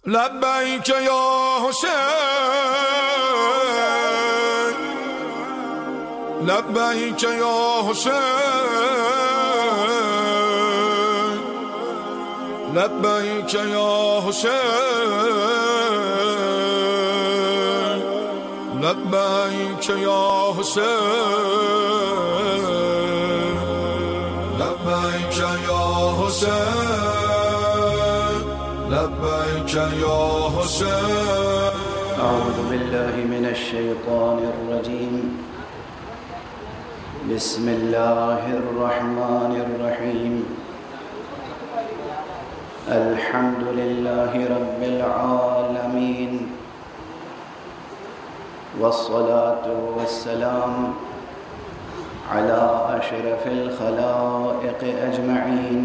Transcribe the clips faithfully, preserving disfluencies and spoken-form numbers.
لبیک یا حسین لبیک یا حسین لبیک یا حسین لبیک یا حسین لبیک یا حسین لبیک یا حسین. أعوذ بالله من الشيطان الرجيم. بسم الله الرحمن الرحيم. الحمد لله رب العالمين والصلاة والسلام على أشرف الخلائق أجمعين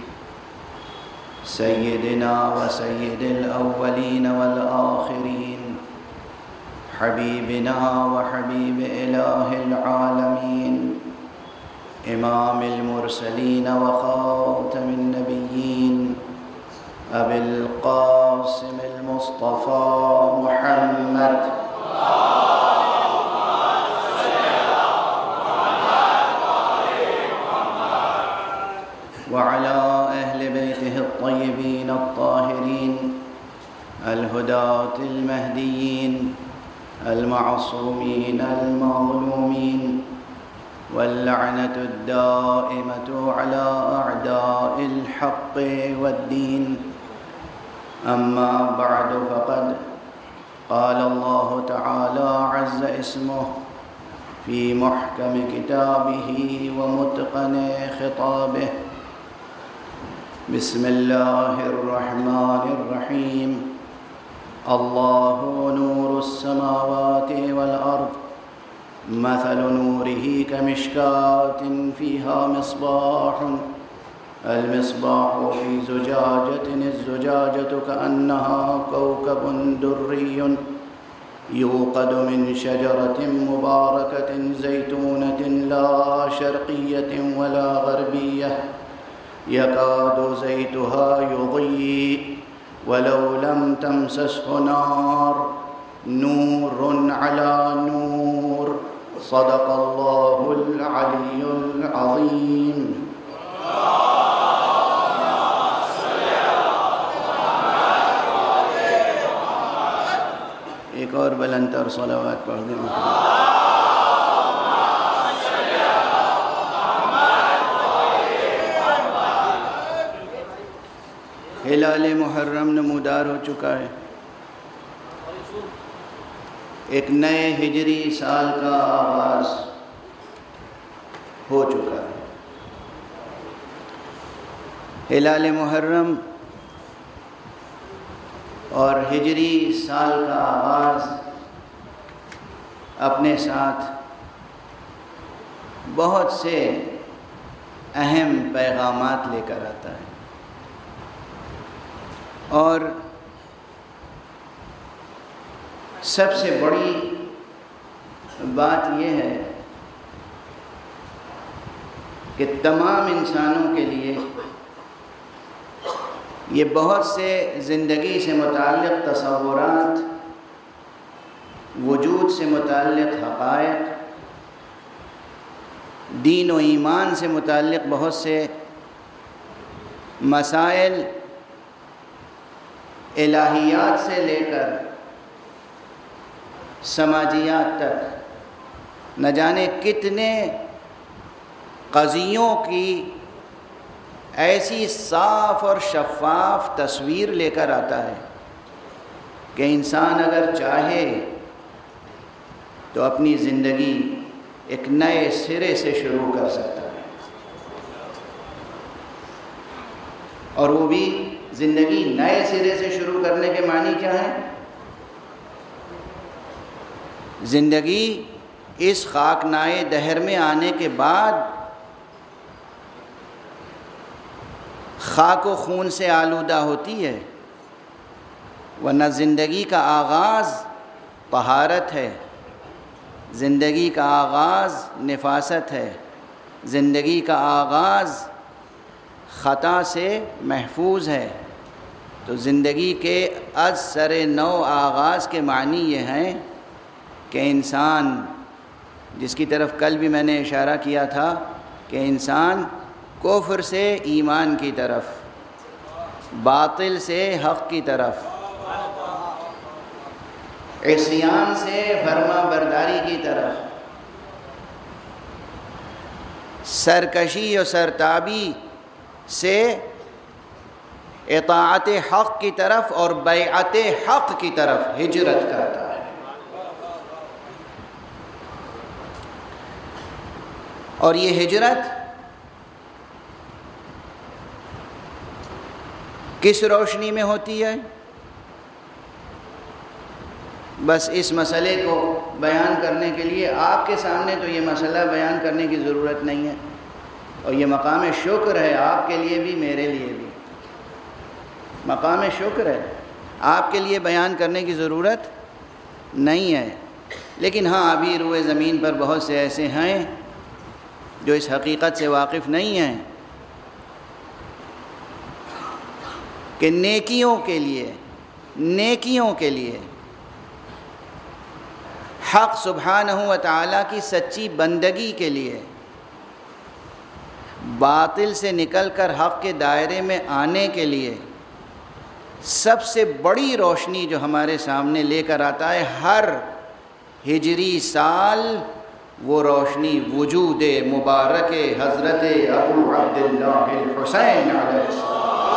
سيدنا وسيد الأولين والآخرين حبيبنا وحبيب إله العالمين إمام المرسلين وخاتم النبيين أبي القاسم المصطفى محمد وعلى أهل بيته الطيبين الطاهرين الهداة المهديين المعصومين المظلومين واللعنة الدائمة على أعداء الحق والدين. أما بعد فقد قال الله تعالى عز اسمه في محكم كتابه ومتقن خطابه. بسم الله الرحمن الرحيم. الله نور السماوات والأرض مثل نوره كمشكاة فيها مصباح المصباح في زجاجة الزجاجة كأنها كوكب دري يوقد من شجرة مباركة زيتونة لا شرقية ولا غربية يكاد زيتها يضيء ولو لم تمسسه نار نور على نور. صدق الله العلي العظيم. ایک اور بلند تر صلوات پڑھ دیں. ہلال محرم نمودار ہو چکا ہے. ایک نئے ہجری سال کا آغاز ہو چکا ہے. ہلال محرم اور ہجری سال کا آغاز اپنے ساتھ بہت سے اہم پیغامات لے کر آتا ہے، اور سب سے بڑی بات یہ ہے کہ تمام انسانوں کے لیے یہ بہت سے زندگی سے متعلق تصورات، وجود سے متعلق حقائق، دین و ایمان سے متعلق بہت سے مسائل، الہیات سے لے کر سماجیات تک نہ جانے کتنے قضیوں کی ایسی صاف اور شفاف تصویر لے کر آتا ہے کہ انسان اگر چاہے تو اپنی زندگی ایک نئے سرے سے شروع کر سکتا ہے. اور وہ بھی زندگی نئے سرے سے شروع کرنے کے معنی کیا ہے؟ زندگی اس خاکنائے دہر میں آنے کے بعد خاک و خون سے آلودہ ہوتی ہے، ورنہ زندگی کا آغاز طہارت ہے، زندگی کا آغاز نفاست ہے، زندگی کا آغاز خطا سے محفوظ ہے. تو زندگی کے از سر نو آغاز کے معنی یہ ہیں کہ انسان، جس کی طرف کل بھی میں نے اشارہ کیا تھا، کہ انسان کفر سے ایمان کی طرف، باطل سے حق کی طرف، عصیان سے فرما برداری کی طرف، سرکشی و سرتابی سے اطاعت حق کی طرف اور بیعت حق کی طرف ہجرت کرتا ہے۔ اور یہ ہجرت کس روشنی میں ہوتی ہے؟ بس اس مسئلے کو بیان کرنے کے لیے آپ کے سامنے تو یہ مسئلہ بیان کرنے کی ضرورت نہیں ہے، اور یہ مقام شکر ہے آپ کے لیے بھی میرے لیے بھی، مقام شکر ہے، آپ کے لیے بیان کرنے کی ضرورت نہیں ہے۔ لیکن ہاں ابھی روئے زمین پر بہت سے ایسے ہیں جو اس حقیقت سے واقف نہیں ہیں کہ نیکیوں کے لیے نیکیوں کے لیے حق سبحانہ و تعالیٰ کی سچی بندگی کے لیے باطل سے نکل کر حق کے دائرے میں آنے کے لیے سب سے بڑی روشنی جو ہمارے سامنے لے کر آتا ہے ہر ہجری سال، وہ روشنی وجود مبارک حضرت ابو عبداللہ الحسین علیہ السلام۔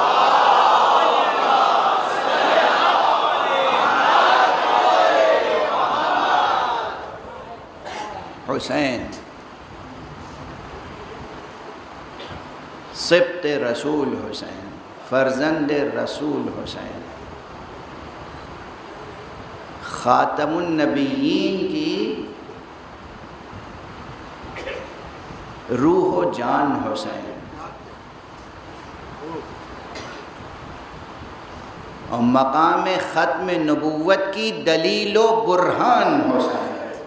حسین سبط رسول حسین، فرزند رسول حسین، خاتم النبیین کی روح و جان حسین، اور مقام ختم نبوت کی دلیل و برہان حسین۔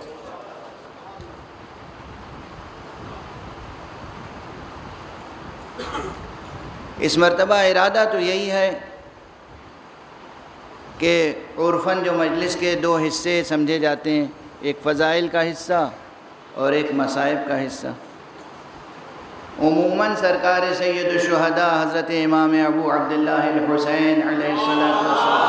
اس مرتبہ ارادہ تو یہی ہے کہ عرفاً جو مجلس کے دو حصے سمجھے جاتے ہیں، ایک فضائل کا حصہ اور ایک مصائب کا حصہ، عموماً سرکار سید الشہداء حضرت امام ابو عبداللہ الحسین علیہ السلام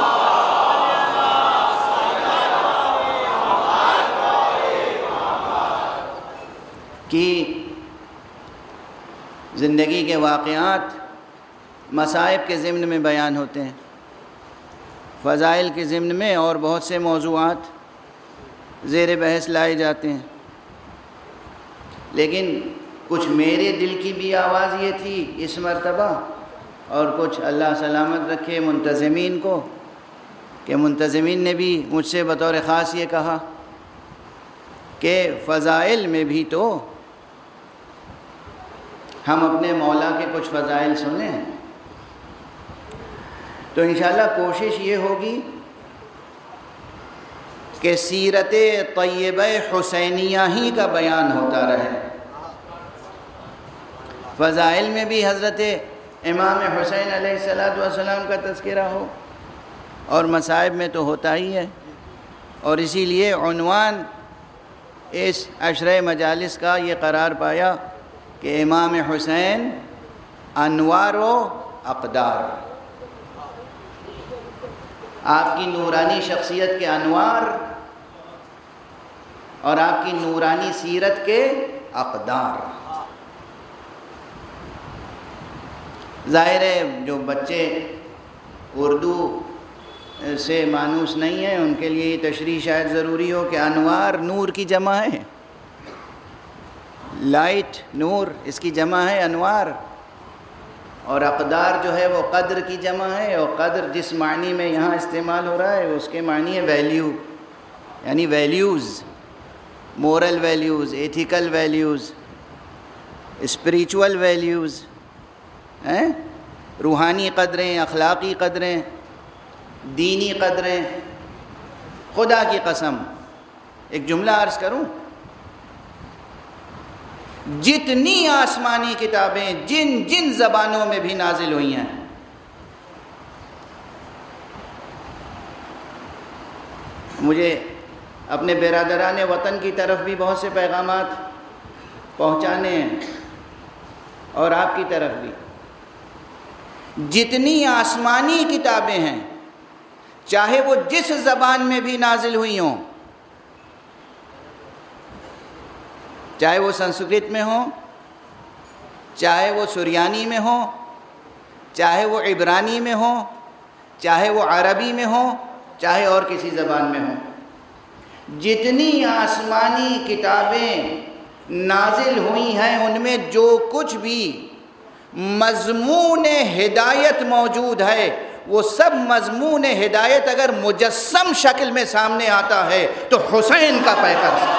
کی زندگی کے واقعات مصائب کے ضمن میں بیان ہوتے ہیں، فضائل کے ضمن میں اور بہت سے موضوعات زیر بحث لائے جاتے ہیں۔ لیکن کچھ میرے دل کی بھی آواز یہ تھی اس مرتبہ، اور کچھ اللہ سلامت رکھے منتظمین کو، کہ منتظمین نے بھی مجھ سے بطور خاص یہ کہا کہ فضائل میں بھی تو ہم اپنے مولا کے کچھ فضائل سنیں۔ تو انشاءاللہ کوشش یہ ہوگی کہ سیرت طیبہ حسینیہ ہی کا بیان ہوتا رہے، فضائل میں بھی حضرت امام حسین علیہ السلام کا تذکرہ ہو، اور مصائب میں تو ہوتا ہی ہے۔ اور اسی لیے عنوان اس عشرہ مجالس کا یہ قرار پایا کہ امام حسین انوار و اقدار، آپ کی نورانی شخصیت کے انوار اور آپ کی نورانی سیرت کے اقدار۔ ظاہر ہے جو بچے اردو سے مانوس نہیں ہیں ان کے لیے یہ تشریح شاید ضروری ہو کہ انوار نور کی جمع ہے، لائٹ نور اس کی جمع ہے انوار، اور اقدار جو ہے وہ قدر کی جمع ہے، اور قدر جس معنی میں یہاں استعمال ہو رہا ہے اس کے معنی ہے ویلیو، یعنی values, moral values, ethical values, spiritual values, ہیں روحانی قدریں، اخلاقی قدریں، دینی قدریں۔ خدا کی قسم ایک جملہ عرض کروں، جتنی آسمانی کتابیں جن جن زبانوں میں بھی نازل ہوئی ہیں، مجھے اپنے برادران وطن کی طرف بھی بہت سے پیغامات پہنچانے ہیں اور آپ کی طرف بھی. جتنی آسمانی کتابیں ہیں چاہے وہ جس زبان میں بھی نازل ہوئی ہوں، چاہے وہ سنسکرت میں ہوں، چاہے وہ سریانی میں ہوں، چاہے وہ عبرانی میں ہوں، چاہے وہ عربی میں ہوں، چاہے اور کسی زبان میں ہوں، جتنی آسمانی کتابیں نازل ہوئی ہیں ان میں جو کچھ بھی مضمون ہدایت موجود ہے وہ سب مضمون ہدایت اگر مجسم شکل میں سامنے آتا ہے تو حسین کا پیکر ہے.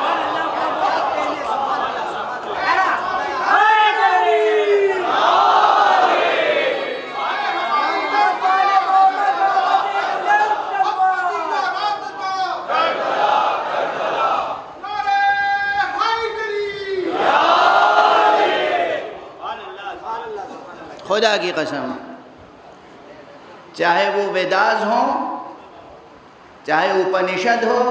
خدا کی قسم، چاہے وہ ویداز ہوں، چاہے اپنشد ہو،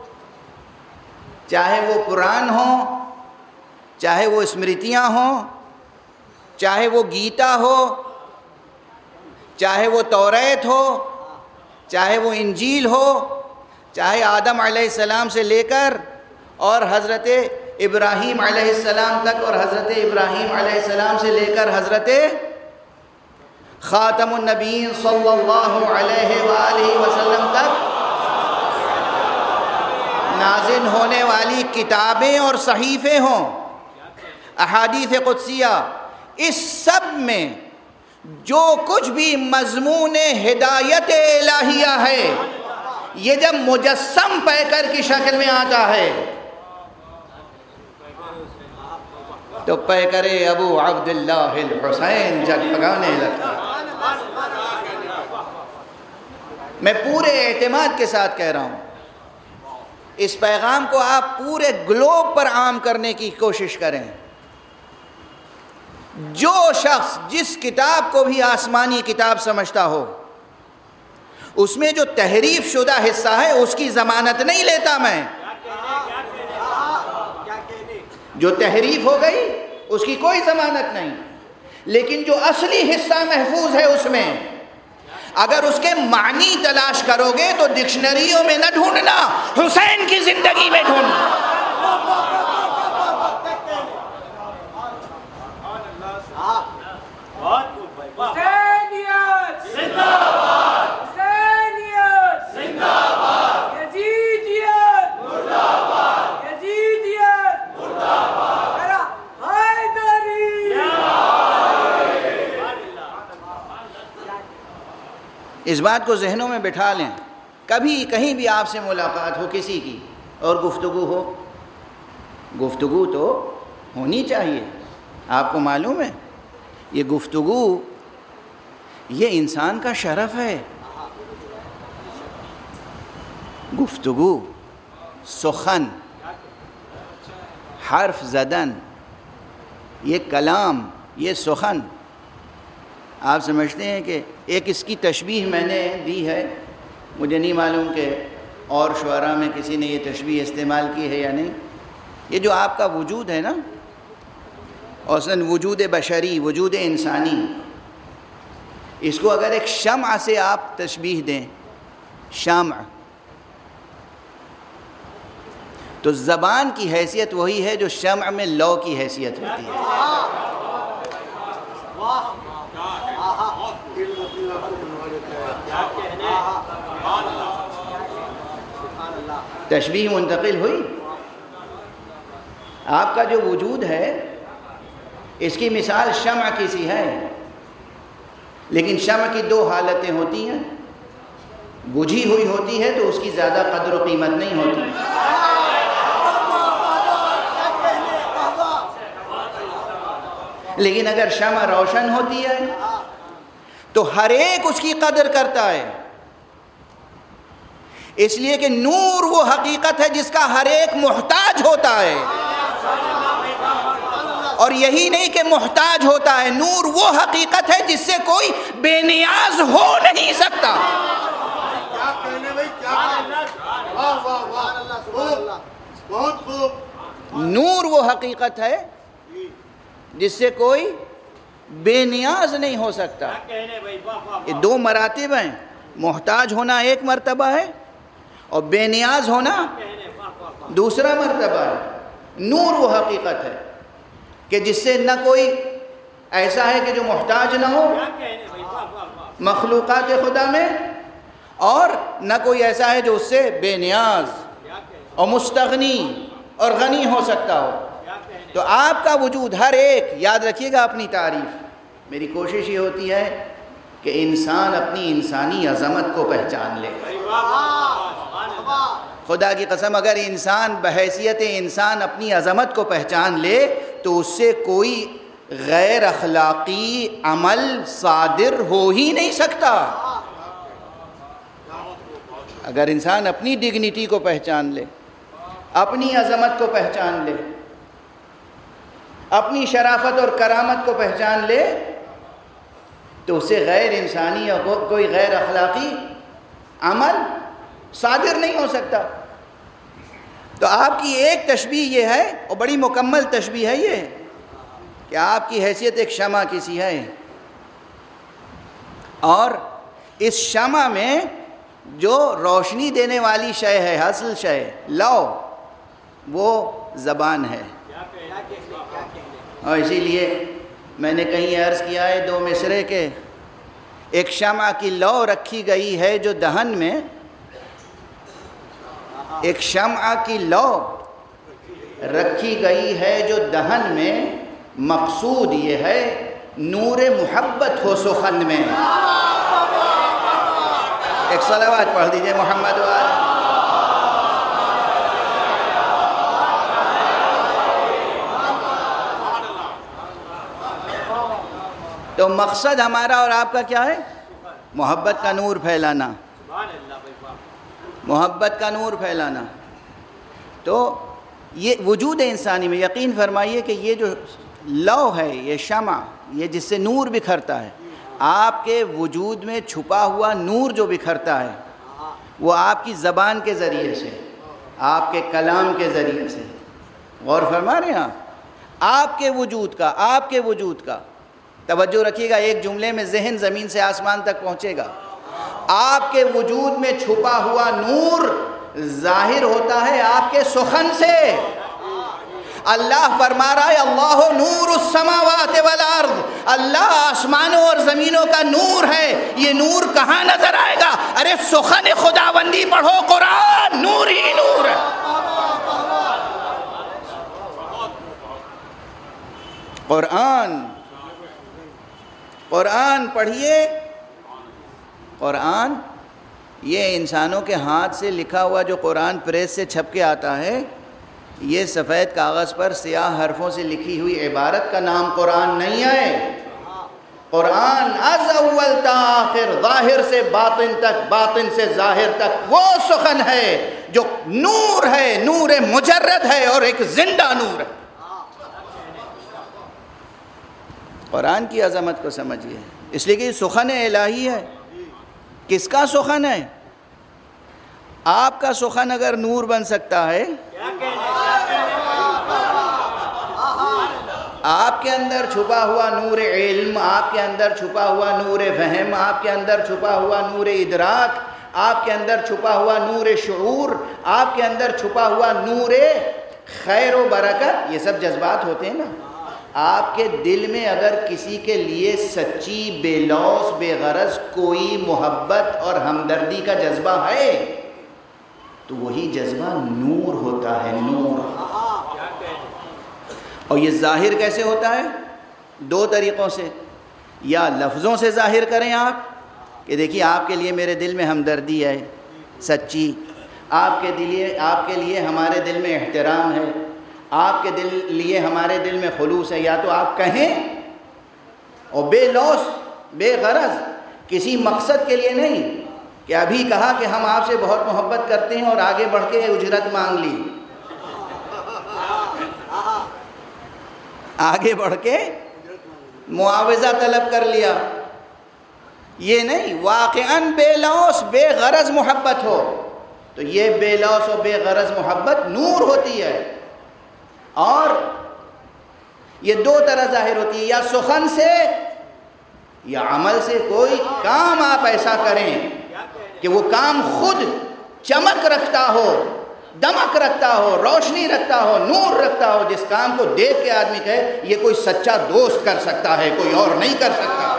چاہے وہ پران ہوں، چاہے وہ اسمرتیاں ہوں، چاہے وہ گیتا ہو، چاہے وہ توریت ہو، چاہے وہ انجیل ہو، چاہے آدم علیہ السلام سے لے کر اور حضرت ابراہیم علیہ السلام تک اور حضرت ابراہیم علیہ السلام سے لے کر حضرت خاتم النبیین صلی اللہ علیہ وآلہ وسلم تک نازل ہونے والی کتابیں اور صحیفے ہوں، احادیث قدسیہ، اس سب میں جو کچھ بھی مضمون ہدایت الہیہ ہے یہ جب مجسم پیکر کی شکل میں آتا ہے تو پیکر ابو عبداللہ الحسین جگمگانے لگتا ہے. میں پورے اعتماد کے ساتھ کہہ رہا ہوں، اس پیغام کو آپ پورے گلوب پر عام کرنے کی کوشش کریں. جو شخص جس کتاب کو بھی آسمانی کتاب سمجھتا ہو اس میں جو تحریف شدہ حصہ ہے اس کی ضمانت نہیں لیتا میں. جو تحریف ہو گئی اس کی کوئی ضمانت نہیں، لیکن جو اصلی حصہ محفوظ ہے اس میں اگر اس کے معنی تلاش کرو گے تو ڈکشنریوں میں نہ ڈھونڈنا، حسین کی زندگی میں ڈھونڈنا. اس بات کو ذہنوں میں بٹھا لیں. کبھی کہیں بھی آپ سے ملاقات ہو کسی کی اور گفتگو ہو، گفتگو تو ہونی چاہیے. آپ کو معلوم ہے یہ گفتگو یہ انسان کا شرف ہے. گفتگو، سخن، حرف زدن، یہ کلام، یہ سخن. آپ سمجھتے ہیں کہ ایک اس کی تشبیہ میں نے دی ہے، مجھے نہیں معلوم کہ اور شعراء میں کسی نے یہ تشبیہ استعمال کی ہے یا نہیں. یہ جو آپ کا وجود ہے نا، اصلاً وجود بشری، وجود انسانی، اس کو اگر ایک شمع سے آپ تشبیہ دیں، شمع، تو زبان کی حیثیت وہی ہے جو شمع میں لو کی حیثیت ہوتی ہے. تشبیہ منتقل ہوئی. آپ کا جو وجود ہے اس کی مثال شمع کی سی ہے، لیکن شمع کی دو حالتیں ہوتی ہیں. بجھی ہوئی ہوتی ہے تو اس کی زیادہ قدر و قیمت نہیں ہوتی، لیکن اگر شمع روشن ہوتی ہے تو ہر ایک اس کی قدر کرتا ہے. اس لیے کہ نور وہ حقیقت ہے جس کا ہر ایک محتاج ہوتا ہے، اور یہی نہیں کہ محتاج ہوتا ہے، نور وہ حقیقت ہے جس سے کوئی بے نیاز ہو نہیں سکتا. بہت خوب. نور وہ حقیقت ہے جس سے کوئی بے نیاز نہیں ہو سکتا. یہ دو مراتب ہیں. محتاج ہونا ایک مرتبہ ہے اور بے نیاز ہونا دوسرا مرتبہ ہے. نور وہ حقیقت ہے کہ جس سے نہ کوئی ایسا ہے کہ جو محتاج نہ ہو مخلوقات خدا میں، اور نہ کوئی ایسا ہے جو اس سے بے نیاز اور مستغنی اور غنی ہو سکتا ہو. تو آپ کا وجود ہر ایک، یاد رکھیے گا اپنی تعریف. میری کوشش یہ ہوتی ہے کہ انسان اپنی انسانی عظمت کو پہچان لے. خدا کی قسم اگر انسان بحیثیت انسان اپنی عظمت کو پہچان لے تو اس سے کوئی غیر اخلاقی عمل صادر ہو ہی نہیں سکتا. اگر انسان اپنی ڈگنیٹی کو پہچان لے، اپنی عظمت کو پہچان لے، اپنی شرافت اور کرامت کو پہچان لے تو اسے غیر انسانی اور کوئی غیر اخلاقی عمل صادر نہیں ہو سکتا. تو آپ کی ایک تشبیہ یہ ہے، اور بڑی مکمل تشبیہ ہے یہ، کہ آپ کی حیثیت ایک شمع کسی ہے، اور اس شمع میں جو روشنی دینے والی شے ہے، اصل شے لو، وہ زبان ہے. اور اسی لیے میں نے کہیں عرض کیا ہے دو مصرے کے، ایک شمع کی لو رکھی گئی ہے جو دہن میں، ایک شمع کی لو رکھی گئی ہے جو دہن میں، مقصود یہ ہے نور محبت ہو سخن میں. ایک صلوات پڑھ دیجئے محمد وآلہ. تو مقصد ہمارا اور آپ کا کیا ہے؟ محبت کا نور پھیلانا، محبت کا نور پھیلانا. تو یہ وجود انسانی میں یقین فرمائیے کہ یہ جو لو ہے، یہ شمع، یہ جس سے نور بکھرتا ہے، آپ کے وجود میں چھپا ہوا نور جو بکھرتا ہے وہ آپ کی زبان کے ذریعے سے، آپ کے کلام کے ذریعے سے. غور فرما رہے ہیں آپ؟ آپ کے وجود کا، آپ کے وجود کا توجہ رکھیے گا، ایک جملے میں ذہن زمین سے آسمان تک پہنچے گا. آپ کے وجود میں چھپا ہوا نور ظاہر ہوتا ہے آپ کے سخن سے. اللہ فرما رہا ہے اللہ نور السماوات والارض، اللہ آسمانوں اور زمینوں کا نور ہے. یہ نور کہاں نظر آئے گا؟ ارے سخن خداوندی پڑھو، قرآن نور ہی نور ہے. قرآن قرآن پڑھیے. قرآن یہ انسانوں کے ہاتھ سے لکھا ہوا جو قرآن پریس سے چھپ کے آتا ہے، یہ سفید کاغذ پر سیاہ حرفوں سے لکھی ہوئی عبارت کا نام قرآن نہیں ہے. قرآن از اول تا آخر، ظاہر سے باطن تک، باطن سے ظاہر تک وہ سخن ہے جو نور ہے، نور مجرد ہے اور ایک زندہ نور ہے. قرآن کی عظمت کو سمجھیے، اس لیے کہ یہ سخن الہی ہے. کس کا سخن ہے؟ آپ کا سخن اگر نور بن سکتا ہے، آپ کے اندر چھپا ہوا نور علم، آپ کے اندر چھپا ہوا نور فہم، آپ کے اندر چھپا ہوا نور ادراک، آپ کے اندر چھپا ہوا نور شعور، آپ کے اندر چھپا ہوا نور خیر و برکت، یہ سب جذبات ہوتے ہیں نا. آپ کے دل میں اگر کسی کے لیے سچی، بے لوث، بے غرض کوئی محبت اور ہمدردی کا جذبہ ہے تو وہی جذبہ نور ہوتا ہے، نور. اور یہ ظاہر کیسے ہوتا ہے؟ دو طریقوں سے. یا لفظوں سے ظاہر کریں آپ کہ دیکھیے آپ کے لیے میرے دل میں ہمدردی ہے سچی، آپ کے لیے آپ کے لیے ہمارے دل میں احترام ہے، آپ کے دل لیے ہمارے دل میں خلوص ہے. یا تو آپ کہیں اور بے لوث، بے غرض، کسی مقصد کے لیے نہیں کہ ابھی کہا کہ ہم آپ سے بہت محبت کرتے ہیں اور آگے بڑھ کے اجرت مانگ لی، آگے بڑھ کے معاوضہ طلب کر لیا. یہ نہیں، واقعاً بے لوث، بے غرض محبت ہو تو یہ بے لوث و بے غرض محبت نور ہوتی ہے، اور یہ دو طرح ظاہر ہوتی ہے، یا سخن سے یا عمل سے۔ کوئی کام آپ ایسا کریں کہ وہ کام خود چمک رکھتا ہو، دمک رکھتا ہو، روشنی رکھتا ہو، نور رکھتا ہو، جس کام کو دیکھ کے آدمی کہے یہ کوئی سچا دوست کر سکتا ہے، کوئی اور نہیں کر سکتا۔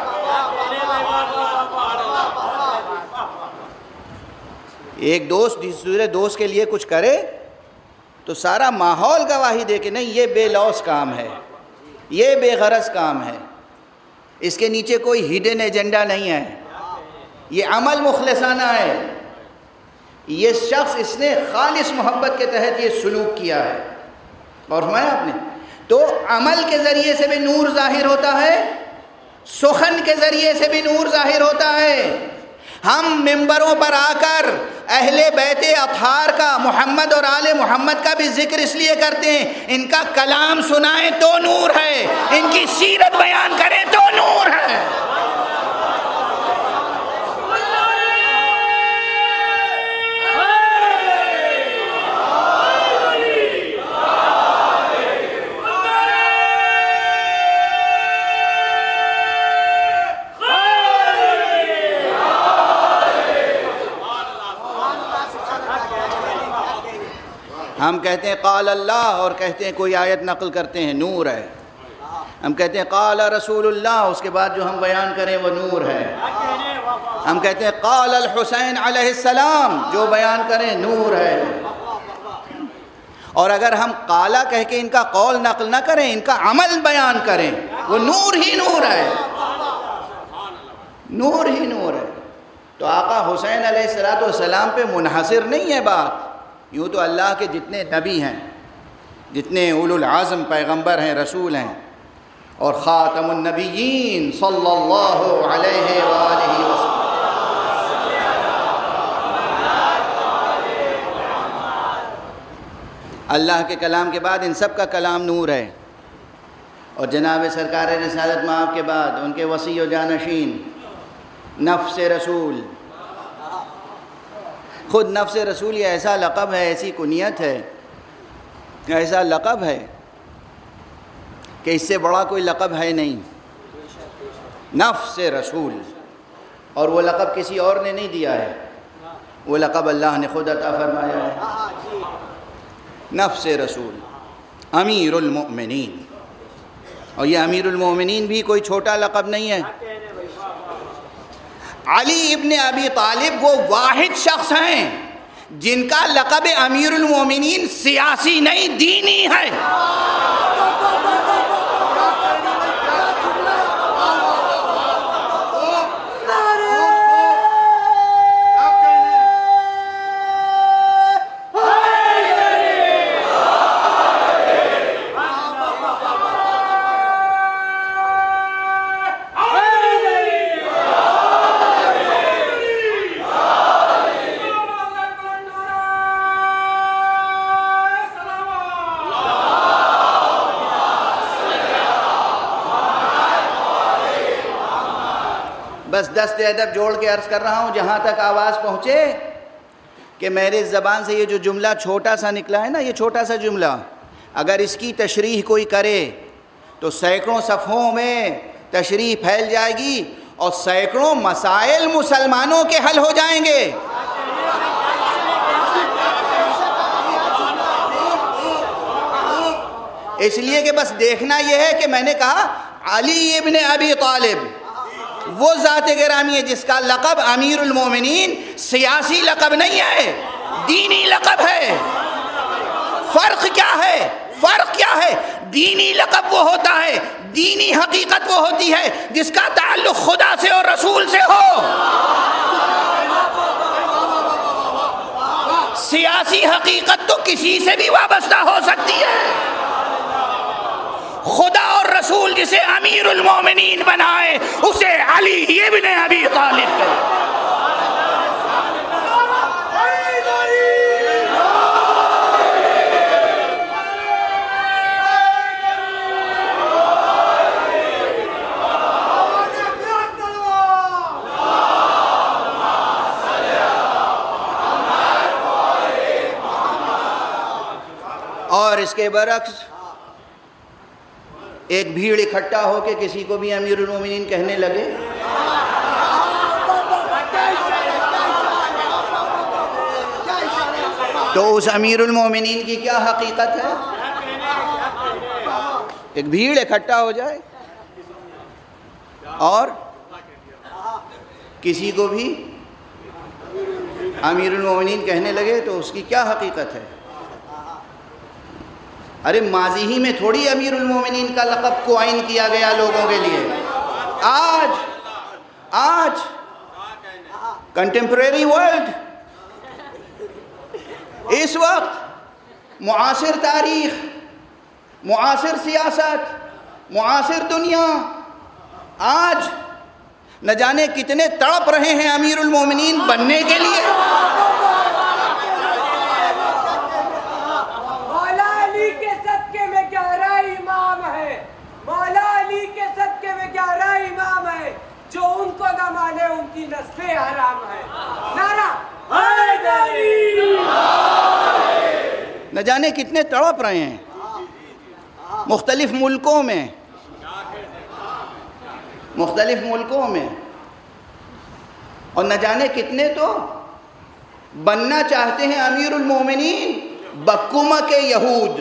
ایک دوست دوسرے دوست کے لیے کچھ کرے تو سارا ماحول گواہی دے کہ نہیں، یہ بے لوث کام ہے، یہ بے غرض کام ہے، اس کے نیچے کوئی ہڈن ایجنڈا نہیں ہے، یہ عمل مخلصانہ ہے، یہ شخص اس نے خالص محبت کے تحت یہ سلوک کیا ہے۔ اور فرمایا آپ نے تو عمل کے ذریعے سے بھی نور ظاہر ہوتا ہے، سخن کے ذریعے سے بھی نور ظاہر ہوتا ہے۔ ہم ممبروں پر آ کر اہل بیت اطہار کا، محمد اور آل محمد کا بھی ذکر اس لیے کرتے ہیں، ان کا کلام سنائیں تو نور ہے، ان کی سیرت بیان کریں تو نور ہے۔ ہم کہتے ہیں قال اللہ، اور کہتے ہیں کوئی آیت نقل کرتے ہیں نور ہے۔ ہم کہتے ہیں قال رسول اللہ، اس کے بعد جو ہم بیان کریں وہ نور ہے۔ ہم کہتے ہیں قال الحسین علیہ السلام، جو بیان کریں نور ہے۔ اور اگر ہم قالا کہہ کے ان کا قول نقل نہ کریں، ان کا عمل بیان کریں، وہ نور ہی نور ہے، نور ہی نور ہے۔ تو آقا حسین علیہ السلام پہ منحصر نہیں ہے بات، یوں تو اللہ کے جتنے نبی ہیں، جتنے اولو العزم پیغمبر ہیں، رسول ہیں، اور خاتم النبیین صلی اللہ علیہ وآلہ وسلم، اللہ کے کلام کے بعد ان سب کا کلام نور ہے۔ اور جناب سرکار رسالت مآب کے بعد ان کے وصی و جانشین نفس رسول، خود نفس رسول یہ ایسا لقب ہے، ایسی کنیت ہے، ایسا لقب ہے کہ اس سے بڑا کوئی لقب ہے نہیں، نفس رسول۔ اور وہ لقب کسی اور نے نہیں دیا ہے، وہ لقب اللہ نے خود عطا فرمایا ہے، نفس رسول، امیر المؤمنین۔ اور یہ امیر المؤمنین بھی کوئی چھوٹا لقب نہیں ہے۔ علی ابن ابی طالب وہ واحد شخص ہیں جن کا لقب امیر المومنین سیاسی نہیں، دینی ہے۔ بس دست ادب جوڑ کے عرض کر رہا ہوں، جہاں تک آواز پہنچے کہ میرے زبان سے یہ جو جملہ چھوٹا سا نکلا ہے نا، یہ چھوٹا سا جملہ اگر اس کی تشریح کوئی کرے تو سینکڑوں صفحوں میں تشریح پھیل جائے گی اور سینکڑوں مسائل مسلمانوں کے حل ہو جائیں گے۔ اس لیے کہ بس دیکھنا یہ ہے کہ میں نے کہا علی ابن ابی طالب وہ ذات گرامی ہے جس کا لقب امیر المومنین سیاسی لقب نہیں ہے، دینی لقب ہے۔ فرق کیا ہے؟ فرق کیا ہے؟ دینی لقب وہ ہوتا ہے، دینی حقیقت وہ ہوتی ہے جس کا تعلق خدا سے اور رسول سے ہو۔ سیاسی حقیقت تو کسی سے بھی وابستہ ہو سکتی ہے، خدا اور رسول جسے امیر المومنین بنائے اسے علی ابن ابی طالب کہے۔ اور اس کے برعکس ایک بھیڑ اکٹھا ہو کے کسی کو بھی امیر المومنین کہنے لگے، تو اس امیر المومنین کی کیا حقیقت ہے؟ ایک بھیڑ اکٹھا ہو جائے اور کسی کو بھی امیر المومنین کہنے لگے تو اس کی کیا حقیقت ہے؟ ارے ماضی ہی میں تھوڑی امیر المومنین کا لقب قائم کیا گیا لوگوں کے لیے، آج آج کنٹمپریری ورلڈ، اس وقت معاصر تاریخ، معاصر سیاست، معاصر دنیا آج نہ جانے کتنے تڑپ رہے ہیں امیر المومنین بننے کے لیے۔ مولا علی کے صدقے میں گیارہ امام ہے، مولا علی کے صدقے میں گیارہ امام ہے، جو ان کو نہ مانے ان کی نسلیں حرام ہے۔ نعرہ حیدری، نہ جانے کتنے تڑپ رہے ہیں مختلف ملکوں میں، مختلف ملکوں میں، اور نہ جانے کتنے تو بننا چاہتے ہیں امیر المومنین بکمک یہود۔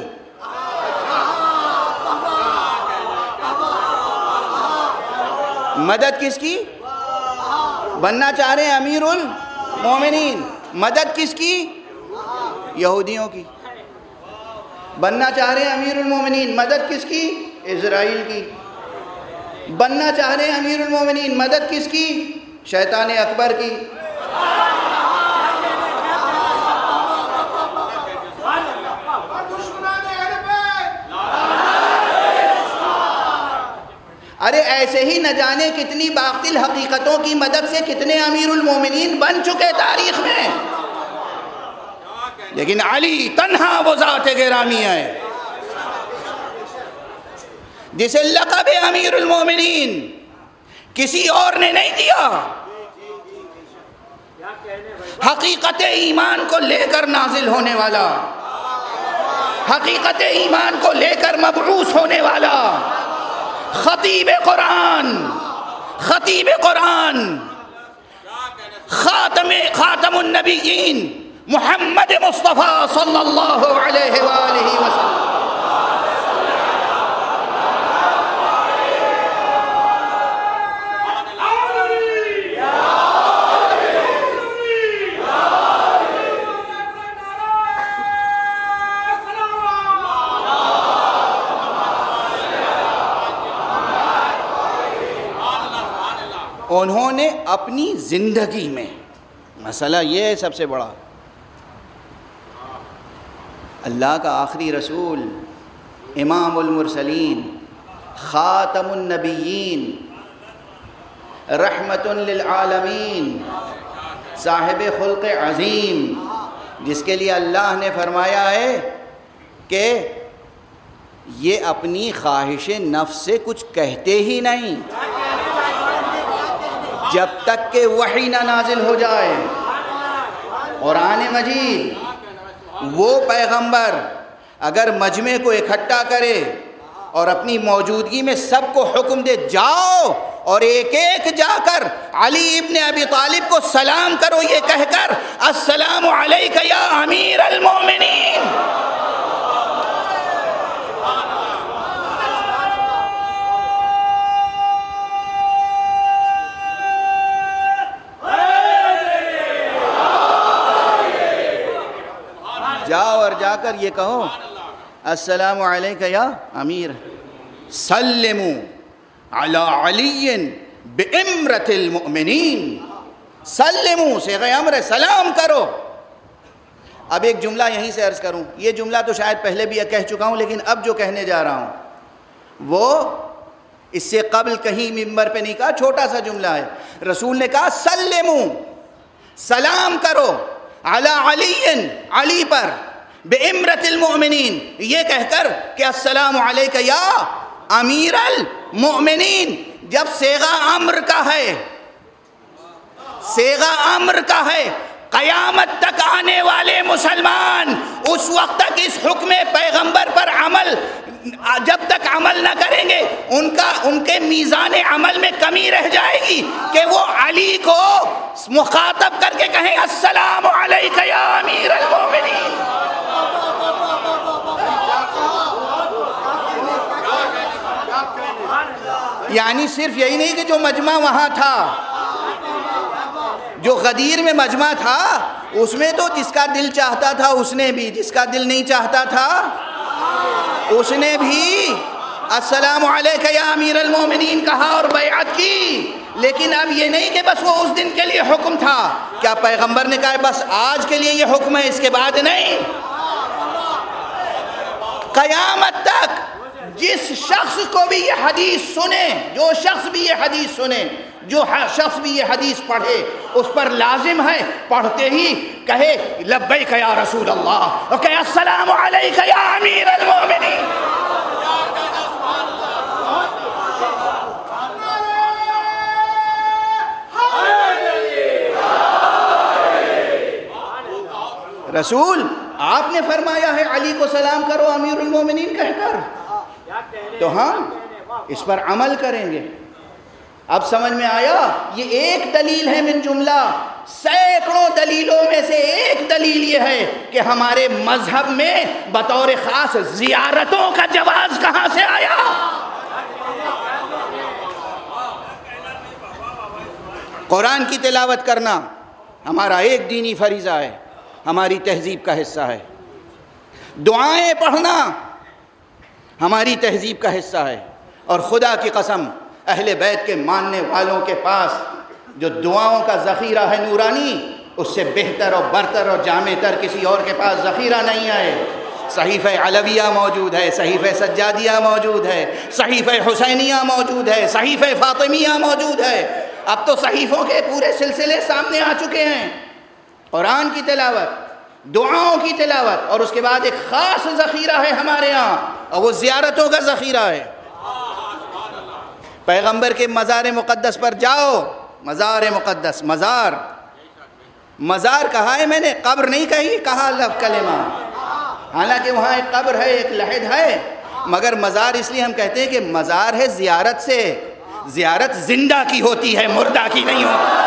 مدد کس کی؟ بننا چاہ رہے ہیں امیر المومنین، مدد کس کی؟ یہودیوں کی۔ بننا چاہ رہے ہیں امیر المومنین، مدد کس کی؟ اسرائیل کی۔ بننا چاہ رہے ہیں امیر المومنین، مدد کس کی؟ شیطان اکبر کی۔ ارے ایسے ہی نہ جانے کتنی باطل حقیقتوں کی مدد سے کتنے امیر المومنین بن چکے تاریخ میں، لیکن علی تنہا وہ ذات گرامی ہے جسے لقب امیر المومنین کسی اور نے نہیں دیا۔ حقیقت ایمان کو لے کر نازل ہونے والا، حقیقت ایمان کو لے کر مبعوث ہونے والا، خطیب قرآن، خطیب قرآن، خاتم خاتم النبیین محمد مصطفیٰ صلی اللہ علیہ وآلہ وسلم۔ انہوں نے اپنی زندگی میں، مسئلہ یہ ہے سب سے بڑا، اللہ کا آخری رسول، امام المرسلین، خاتم النبیین، رحمت للعالمین، صاحب خلق عظیم، جس کے لیے اللہ نے فرمایا ہے کہ یہ اپنی خواہش نفس سے کچھ کہتے ہی نہیں جب تک کہ وحی نہ نازل ہو جائے۔ قرآن مجید وہ پیغمبر اگر مجمع کو اکٹھا کرے اور اپنی موجودگی میں سب کو حکم دے جاؤ اور ایک ایک جا کر علی ابن ابی طالب کو سلام کرو یہ کہہ کر السلام علیک یا امیر المومنین، جاؤ اور جا کر یہ کہو السلام علیک یا امیر، سلموا علی علی بامرۃ المؤمنین، سلموا صیغہ امر، سلام کرو۔ اب ایک جملہ یہیں سے عرض کروں، یہ جملہ تو شاید پہلے بھی کہہ چکا ہوں لیکن اب جو کہنے جا رہا ہوں وہ اس سے قبل کہیں ممبر پہ نہیں کہا، چھوٹا سا جملہ ہے۔ رسول نے کہا سلموا، سلام کرو، علی علی، علی پر، بامرۃ المؤمنین، یہ کہہ کر کہ السلام علیک یا امیر المؤمنین۔ جب صیغہ امر کا ہے، صیغہ امر کا ہے قیامت تک آنے والے مسلمان اس وقت تک اس حکم پیغمبر پر عمل جب تک عمل نہ کریں گے ان کا ان کے میزان عمل میں کمی رہ جائے گی کہ وہ علی کو مخاطب کر کے کہیں السلام علیک یا امیر المومنین. یعنی صرف یہی نہیں کہ جو مجمع وہاں تھا، جو غدیر میں مجمع تھا اس میں تو جس کا دل چاہتا تھا اس نے بھی، جس کا دل نہیں چاہتا تھا اس نے بھی السلام علیک یا امیر المومنین کہا اور بیعت کی. لیکن اب یہ نہیں کہ بس وہ اس دن کے لیے حکم تھا. کیا پیغمبر نے کہا بس آج کے لیے یہ حکم ہے، اس کے بعد نہیں؟ قیامت تک جس شخص کو بھی یہ حدیث سنے، جو شخص بھی یہ حدیث سنے، جو شخص بھی یہ حدیث پڑھے، اس پر لازم ہے پڑھتے ہی کہے لبیک یا رسول اللہ، اور کہے السلام علیک یا امیر المومنین. رسول آپ نے فرمایا ہے علی کو سلام کرو امیر المومنین کہہ کر، تو ہم اس پر عمل کریں گے. اب سمجھ میں آیا؟ یہ ایک دلیل ہے من جملہ سینکڑوں دلیلوں میں سے ایک دلیل یہ ہے کہ ہمارے مذہب میں بطور خاص زیارتوں کا جواز کہاں سے آیا. قرآن کی تلاوت کرنا ہمارا ایک دینی فریضہ ہے، ہماری تہذیب کا حصہ ہے. دعائیں پڑھنا ہماری تہذیب کا حصہ ہے. اور خدا کی قسم اہل بیت کے ماننے والوں کے پاس جو دعاؤں کا ذخیرہ ہے نورانی، اس سے بہتر اور برتر اور جامع تر کسی اور کے پاس ذخیرہ نہیں ہے. صحیفہ علویہ موجود ہے، صحیفہ سجادیہ موجود ہے، صحیفہ حسینیہ موجود ہے، صحیفہ فاطمیہ موجود ہے. اب تو صحیفوں کے پورے سلسلے سامنے آ چکے ہیں. قرآن کی تلاوت، دعاؤں کی تلاوت، اور اس کے بعد ایک خاص ذخیرہ ہے ہمارے ہاں، اور وہ زیارتوں کا ذخیرہ ہے. پیغمبر کے مزار مقدس پر جاؤ، مزار مقدس، مزار مزار کہا ہے میں نے، قبر نہیں کہی، کہا لفظ کلمہ. حالانکہ وہاں ایک قبر ہے، ایک لحد ہے، مگر مزار اس لیے ہم کہتے ہیں کہ مزار ہے زیارت سے. زیارت زندہ کی ہوتی ہے، مردہ کی نہیں ہوتی.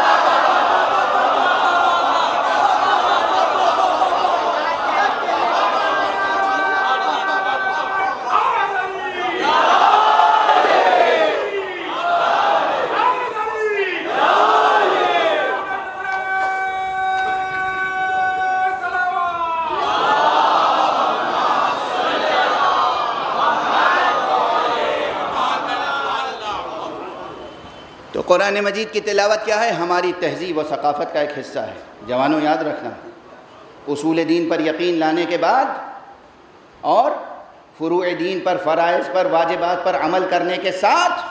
قرآن مجید کی تلاوت کیا ہے؟ ہماری تہذیب و ثقافت کا ایک حصہ ہے. جوانوں یاد رکھنا، اصول دین پر یقین لانے کے بعد اور فروع دین پر، فرائض پر، واجبات پر عمل کرنے کے ساتھ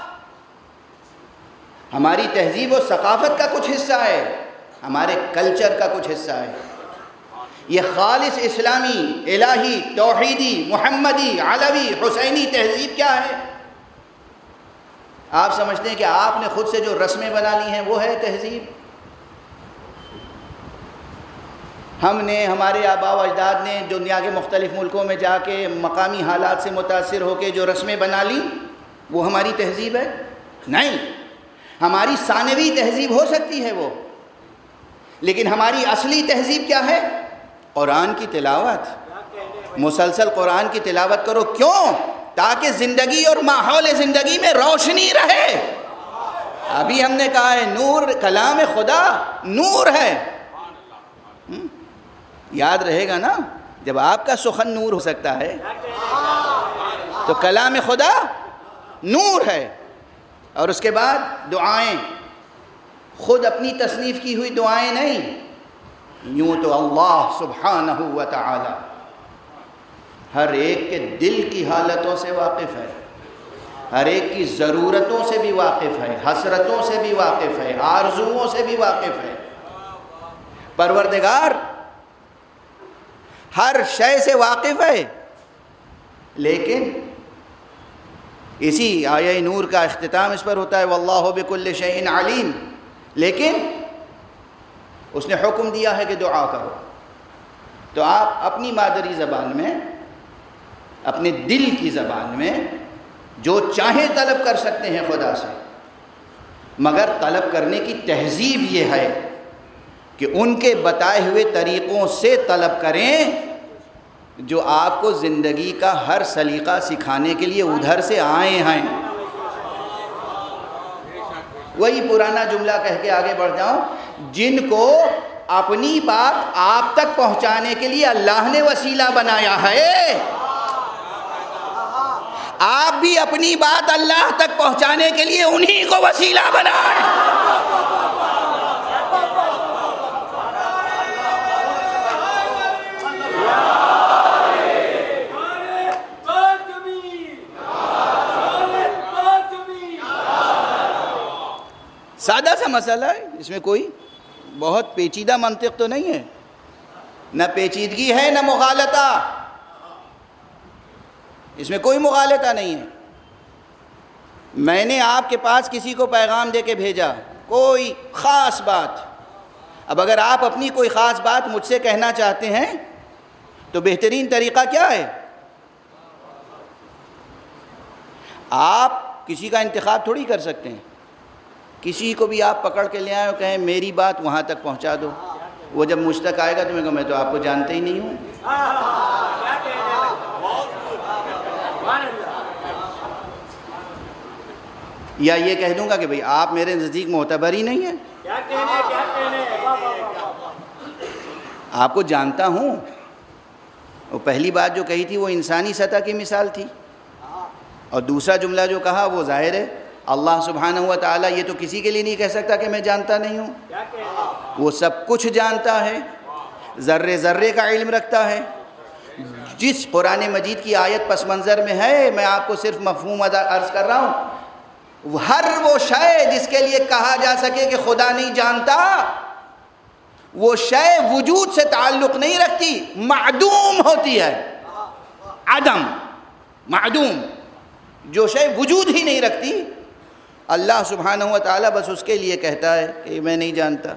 ہماری تہذیب و ثقافت کا کچھ حصہ ہے، ہمارے کلچر کا کچھ حصہ ہے. یہ خالص اسلامی، الہی، توحیدی، محمدی، علوی، حسینی تہذیب کیا ہے؟ آپ سمجھتے ہیں کہ آپ نے خود سے جو رسمیں بنا لی ہیں وہ ہے تہذیب؟ ہم نے، ہمارے آباء و اجداد نے دنیا کے مختلف ملکوں میں جا کے مقامی حالات سے متاثر ہو کے جو رسمیں بنا لی وہ ہماری تہذیب ہے؟ نہیں. ہماری ثانوی تہذیب ہو سکتی ہے وہ، لیکن ہماری اصلی تہذیب کیا ہے؟ قرآن کی تلاوت. مسلسل قرآن کی تلاوت کرو. کیوں؟ تاکہ زندگی اور ماحول زندگی میں روشنی رہے. ابھی ہم نے کہا ہے نور، کلام خدا نور ہے. یاد رہے گا نا، جب آپ کا سخن نور ہو سکتا ہے تو کلام خدا نور ہے. اور اس کے بعد دعائیں، خود اپنی تصنیف کی ہوئی دعائیں نہیں، یوں تو اللہ سبحانہ و تعالی ہر ایک کے دل کی حالتوں سے واقف ہے، ہر ایک کی ضرورتوں سے بھی واقف ہے، حسرتوں سے بھی واقف ہے، آرزوؤں سے بھی واقف ہے. پروردگار ہر شے سے واقف ہے. لیکن اسی آیہ نور کا اختتام اس پر ہوتا ہے واللہ بکل شیء علیم. لیکن اس نے حکم دیا ہے کہ دعا کرو، تو آپ اپنی مادری زبان میں، اپنے دل کی زبان میں جو چاہیں طلب کر سکتے ہیں خدا سے، مگر طلب کرنے کی تہذیب یہ ہے کہ ان کے بتائے ہوئے طریقوں سے طلب کریں جو آپ کو زندگی کا ہر سلیقہ سکھانے کے لیے ادھر سے آئے ہیں۔ وہی پرانا جملہ کہہ کے آگے بڑھ جاؤں، جن کو اپنی بات آپ تک پہنچانے کے لیے اللہ نے وسیلہ بنایا ہے، آپ بھی اپنی بات اللہ تک پہنچانے کے لیے انہی کو وسیلہ بنائیں۔ سادہ سا مسئلہ ہے، اس میں کوئی بہت پیچیدہ منطق تو نہیں ہے، نہ پیچیدگی ہے نہ مغالطہ، اس میں کوئی مغالطہ نہیں ہے۔ میں نے آپ کے پاس کسی کو پیغام دے کے بھیجا، کوئی خاص بات، اب اگر آپ اپنی کوئی خاص بات مجھ سے کہنا چاہتے ہیں تو بہترین طریقہ کیا ہے؟ آپ کسی کا انتخاب تھوڑی کر سکتے ہیں، کسی کو بھی آپ پکڑ کے لے آئے اور کہیں میری بات وہاں تک پہنچا دو، وہ جب مجھ تک آئے گا تو میں کہوں میں تو آپ کو جانتا ہی نہیں ہوں۔ یا یہ کہہ دوں گا کہ بھئی آپ میرے نزدیک معتبر ہی نہیں ہیں، آپ کو جانتا ہوں۔ وہ پہلی بات جو کہی تھی وہ انسانی سطح کی مثال تھی، اور دوسرا جملہ جو کہا وہ ظاہر ہے اللہ سبحانہ و تعالیٰ یہ تو کسی کے لیے نہیں کہہ سکتا کہ میں جانتا نہیں ہوں، وہ سب کچھ جانتا ہے، ذرے ذرے کا علم رکھتا ہے۔ جس قرآن مجید کی آیت پس منظر میں ہے، میں آپ کو صرف مفہوم عرض کر رہا ہوں، ہر وہ شے جس کے لیے کہا جا سکے کہ خدا نہیں جانتا، وہ شے وجود سے تعلق نہیں رکھتی، معدوم ہوتی ہے، عدم، معدوم، جو شے وجود ہی نہیں رکھتی، اللہ سبحانہ و تعالیٰ بس اس کے لیے کہتا ہے کہ میں نہیں جانتا،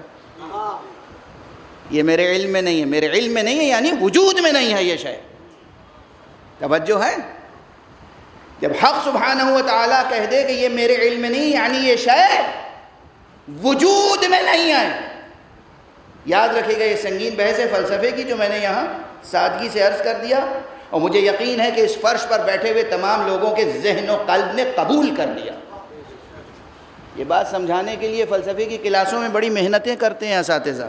یہ میرے علم میں نہیں ہے، میرے علم میں نہیں ہے یعنی وجود میں نہیں ہے یہ شے۔ توجہ ہے؟ جب حق سبحانہ و تعالیٰ کہہ دے کہ یہ میرے علم میں نہیں یعنی یہ شے وجود میں نہیں ہے۔ یاد رکھے گا یہ سنگین بحث ہے فلسفے کی جو میں نے یہاں سادگی سے عرض کر دیا، اور مجھے یقین ہے کہ اس فرش پر بیٹھے ہوئے تمام لوگوں کے ذہن و قلب نے قبول کر لیا۔ یہ بات سمجھانے کے لیے فلسفے کی کلاسوں میں بڑی محنتیں کرتے ہیں اساتذہ۔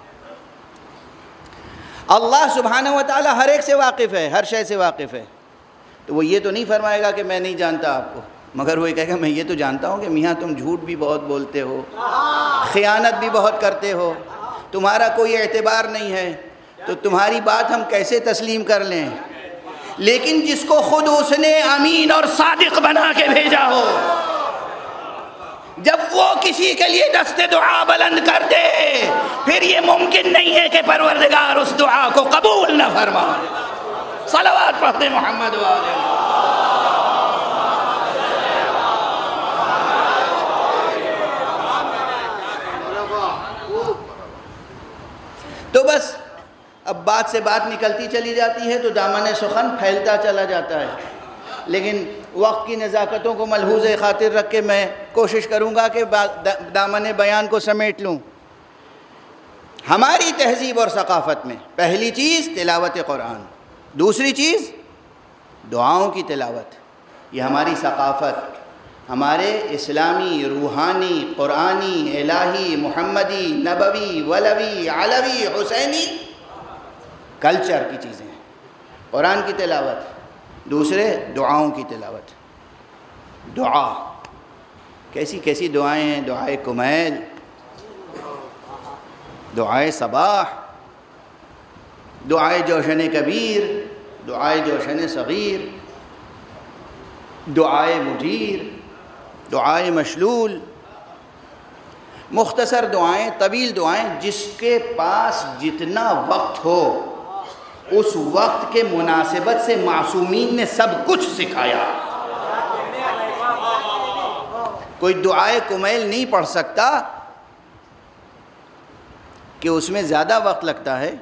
اللہ سبحانہ و تعالیٰ ہر ایک سے واقف ہے، ہر شے سے واقف ہے، تو وہ یہ تو نہیں فرمائے گا کہ میں نہیں جانتا آپ کو، مگر وہ یہ کہے گا میں یہ تو جانتا ہوں کہ میاں تم جھوٹ بھی بہت بولتے ہو، خیانت بھی بہت کرتے ہو، تمہارا کوئی اعتبار نہیں ہے، تو تمہاری بات ہم کیسے تسلیم کر لیں؟ لیکن جس کو خود اس نے امین اور صادق بنا کے بھیجا ہو، جب وہ کسی کے لیے دست دعا بلند کر دے، پھر یہ ممکن نہیں ہے کہ پروردگار اس دعا کو قبول نہ فرمائے۔ صلوات پڑھتے محمد والے۔ تو بس اب بات سے بات نکلتی چلی جاتی ہے تو دامن سخن پھیلتا چلا جاتا ہے، لیکن وقت کی نزاکتوں کو ملحوظ خاطر رکھ کے میں کوشش کروں گا کہ دامن بیان کو سمیٹ لوں۔ ہماری تہذیب اور ثقافت میں پہلی چیز تلاوت قرآن، دوسری چیز دعاؤں کی تلاوت، یہ ہماری ثقافت، ہمارے اسلامی، روحانی، قرآنی، الہی، محمدی، نبوی، ولوی، علوی، حسینی کلچر کی چیزیں ہیں۔ قرآن کی تلاوت، دوسرے دعاؤں کی تلاوت۔ دعا کیسی کیسی دعائیں ہیں، دعائے کمیل، دعائے صباح، دعائے جوشن کبیر، دعائے جوشن صغیر، دعائے مجیر، دعائے مشلول، مختصر دعائیں، طویل دعائیں، جس کے پاس جتنا وقت ہو اس وقت کے مناسبت سے معصومین نے سب کچھ سکھایا۔ کوئی دعائے کمیل نہیں پڑھ سکتا کہ اس میں زیادہ وقت لگتا ہے،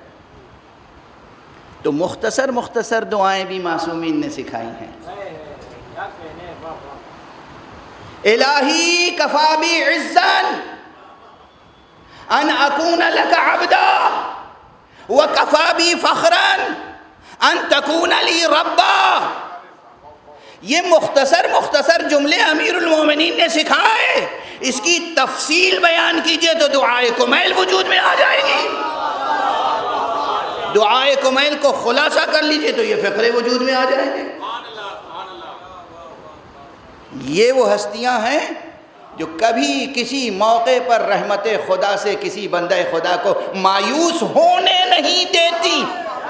تو مختصر مختصر دعائیں بھی معصومین نے سکھائی ہیں۔ الہی کفا be عزن in اکون look Abida وکفا be فخرا ان تکون لی ربا۔ یہ مختصر مختصر جملے امیر المومنین نے سکھائے، اس کی تفصیل بیان کیجئے تو دعائے کمیل وجود میں آ جائے گی، دعائے کمیل کو خلاصہ کر لیجئے تو یہ فقرے وجود میں آ جائیں گے۔ یہ وہ ہستیاں ہیں جو کبھی کسی موقع پر رحمت خدا سے کسی بندہ خدا کو مایوس ہونے نہیں دیتی،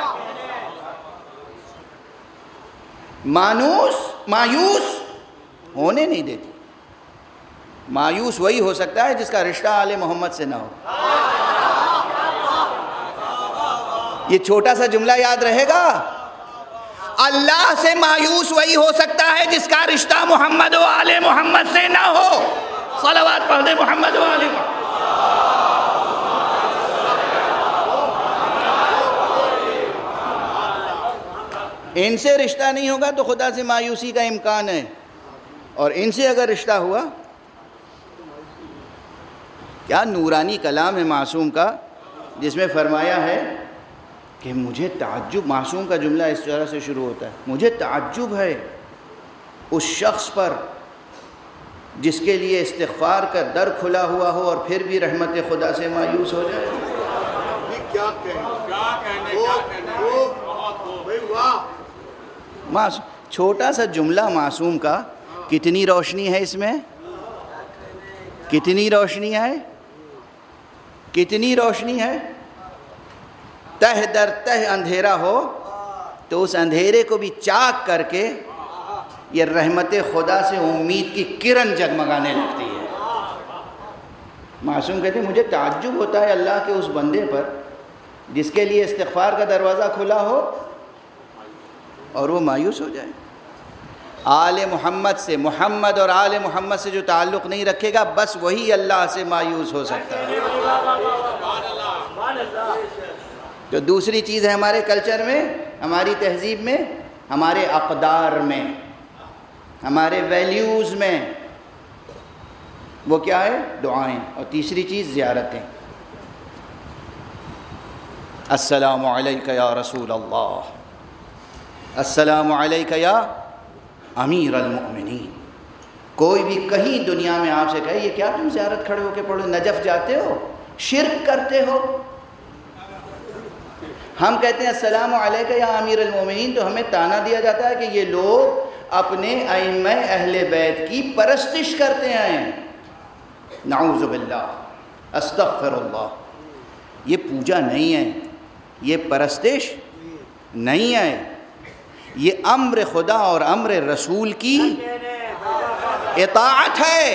مانوس مایوس ہونے نہیں دیتی۔ مایوس وہی ہو سکتا ہے جس کا رشتہ آل محمد سے نہ ہو۔ یہ چھوٹا سا جملہ یاد رہے گا، اللہ سے مایوس وہی ہو سکتا ہے جس کا رشتہ محمد و آل محمد سے نہ ہو۔ صلوات پڑھ دے محمد و آل محمد۔ ان سے رشتہ نہیں ہوگا تو خدا سے مایوسی کا امکان ہے، اور ان سے اگر رشتہ ہوا، کیا نورانی کلام ہے معصوم کا، جس میں فرمایا ہے کہ مجھے تعجب، معصوم کا جملہ اس طرح سے شروع ہوتا ہے، مجھے تعجب ہے اس شخص پر جس کے لیے استغفار کا در کھلا ہوا ہو اور پھر بھی رحمت خدا سے مایوس ہو جائے۔ کیا معصوم چھوٹا سا جملہ معصوم کا کتنی روشنی ہے، اس میں کتنی روشنی ہے، کتنی روشنی ہے۔ تہ در تہ اندھیرا ہو تو اس اندھیرے کو بھی چاک کر کے یہ رحمت خدا سے امید کی کرن جگمگانے لگتی ہے۔ معصوم کہتے ہیں مجھے تعجب ہوتا ہے اللہ کے اس بندے پر جس کے لیے استغفار کا دروازہ کھلا ہو اور وہ مایوس ہو جائے۔ آل محمد سے، محمد اور آل محمد سے جو تعلق نہیں رکھے گا، بس وہی اللہ سے مایوس ہو سکتا ہے۔ تو دوسری چیز ہے ہمارے کلچر میں، ہماری تہذیب میں، ہمارے اقدار میں، ہمارے ویلیوز میں، وہ کیا ہے؟ دعائیں۔ اور تیسری چیز زیارتیں۔ السلام علیک یا رسول اللہ، السلام علیک یا امیر المؤمنین۔ کوئی بھی کہیں دنیا میں آپ سے کہے یہ کیا تم زیارت کھڑے ہو کے پڑھو، نجف جاتے ہو، شرک کرتے ہو؟ ہم کہتے ہیں السلام علیک یا امیر المؤمنین تو ہمیں طعنہ دیا جاتا ہے کہ یہ لوگ اپنے ائمہ اہل بیت کی پرستش کرتے ہیں۔ نعوذ باللہ، استغفر اللہ۔ یہ پوجا نہیں ہے، یہ پرستش نہیں ہے، یہ امر خدا اور امر رسول کی اطاعت ہے۔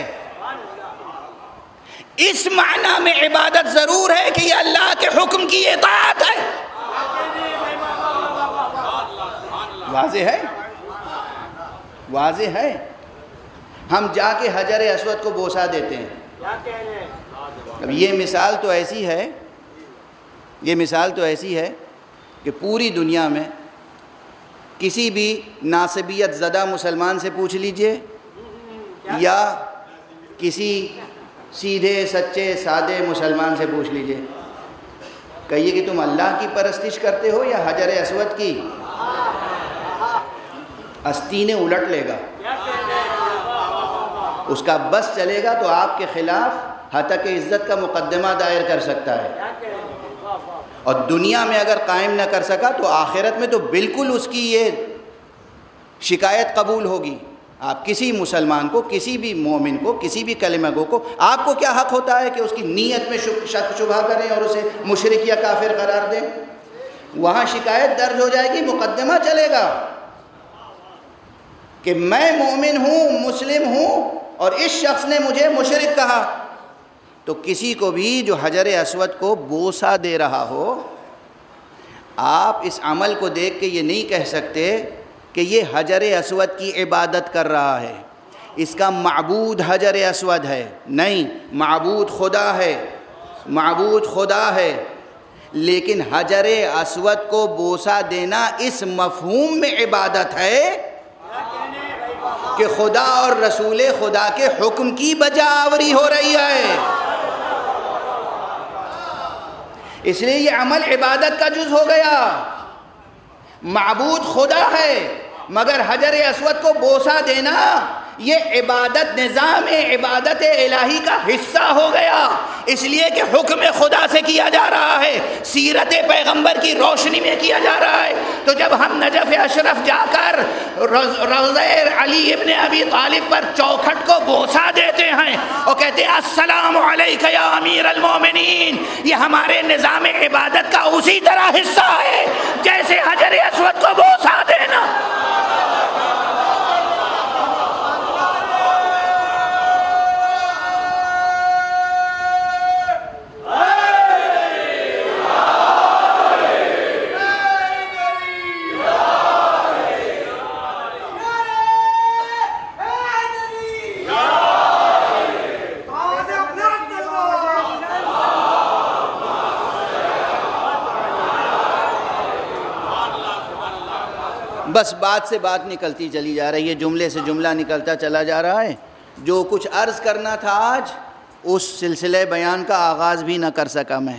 اس معنی میں عبادت ضرور ہے کہ یہ اللہ کے حکم کی اطاعت ہے۔ واضح ہے، واضح ہے۔ ہم جا کے حجر اسود کو بوسہ دیتے ہیں۔ اب یہ مثال تو ایسی ہے، یہ مثال تو ایسی ہے کہ پوری دنیا میں کسی بھی ناسبیت زدہ مسلمان سے پوچھ لیجئے یا کسی سیدھے سچے سادے مسلمان سے پوچھ لیجئے، کہیے کہ تم اللہ کی پرستش کرتے ہو یا حجر اسود کی، استینے الٹ لے گا، اس کا بس چلے گا تو آپ کے خلاف ہتک عزت کا مقدمہ دائر کر سکتا ہے، اور دنیا میں اگر قائم نہ کر سکا تو آخرت میں تو بالکل اس کی یہ شکایت قبول ہوگی۔ آپ کسی مسلمان کو، کسی بھی مومن کو، کسی بھی کلمہ گو کو، آپ کو کیا حق ہوتا ہے کہ اس کی نیت میں شک شبہ کریں اور اسے مشرک یا کافر قرار دیں؟ وہاں شکایت درج ہو جائے گی، مقدمہ چلے گا کہ میں مومن ہوں، مسلم ہوں، اور اس شخص نے مجھے مشرک کہا۔ تو کسی کو بھی جو حجر اسود کو بوسہ دے رہا ہو، آپ اس عمل کو دیکھ کے یہ نہیں کہہ سکتے کہ یہ حجر اسود کی عبادت کر رہا ہے، اس کا معبود حجر اسود ہے۔ نہیں، معبود خدا ہے، معبود خدا ہے، لیکن حجر اسود کو بوسہ دینا اس مفہوم میں عبادت ہے کہ خدا اور رسول خدا کے حکم کی بجا آوری ہو رہی ہے، اس لیے یہ عمل عبادت کا جز ہو گیا۔ معبود خدا ہے مگر حجر اسود کو بوسہ دینا یہ عبادت، نظام عبادت الہی کا حصہ ہو گیا، اس لیے کہ حکم خدا سے کیا جا رہا ہے، سیرت پیغمبر کی روشنی میں کیا جا رہا ہے۔ تو جب ہم نجف اشرف جا کر روضہ علی ابن ابی طالب پر چوکھٹ کو بوسہ دیتے ہیں اور کہتے ہیں السلام علیک یا امیر المومنین، یہ ہمارے نظام عبادت کا اسی طرح حصہ ہے جیسے حجر اسود کو بوسہ دینا۔ بس بات سے بات نکلتی چلی جا رہی ہے، جملے سے جملہ نکلتا چلا جا رہا ہے۔ جو کچھ عرض کرنا تھا آج اس سلسلے بیان کا آغاز بھی نہ کر سکا میں،